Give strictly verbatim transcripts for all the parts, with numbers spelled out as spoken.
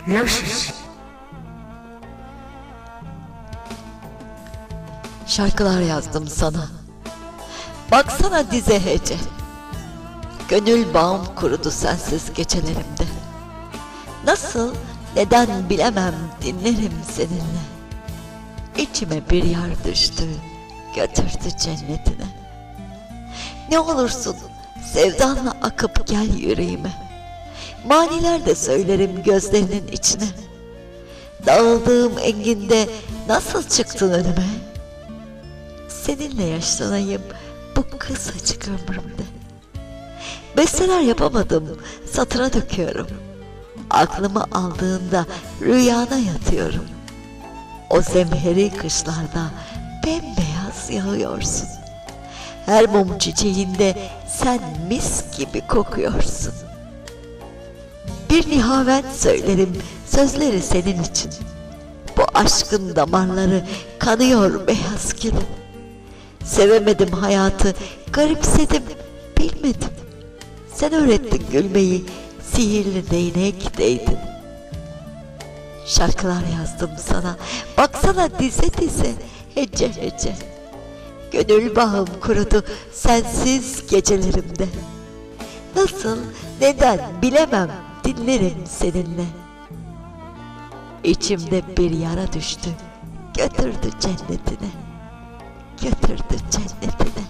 Yaş. Şarkılar yazdım sana. Baksana dize hece. Gönül bağım kurudu sensiz gecelerimde. Nasıl, neden bilemem dinlerim seninle. İçime bir yar düştü, götürdü cennetine. Ne olursun sevdanla akıp gel yüreğime. Maniler de söylerim gözlerinin içine. Dağıldığım enginde nasıl çıktın önüme? Seninle yaşlanayım bu kısacık ömrümde. Besteler yapamadım, satıra döküyorum. Aklımı aldığında rüyana yatıyorum. O zemheri kışlarda bembeyaz yağıyorsun. Her mum çiçeğinde sen mis gibi kokuyorsun. Bir nihavent söylerim sözleri senin için. Bu aşkın damarları kanıyor beyaz gelin. Sevemedim hayatı, garipsedim, bilmedim. Sen öğrettin gülmeyi, sihirli değnek değdin. Şarkılar yazdım sana, baksana dize dize, hece hece. Gönül bağım kurudu sensiz gecelerimde. Nasıl, neden bilemem, dinlerim seninle. İçimde bir yara düştü, götürdü cennetine. Götürdü cennetine.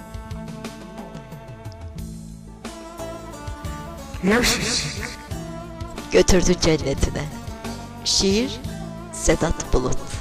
Yaş. Götürdü cennetine. Şiir Sedat Bulut.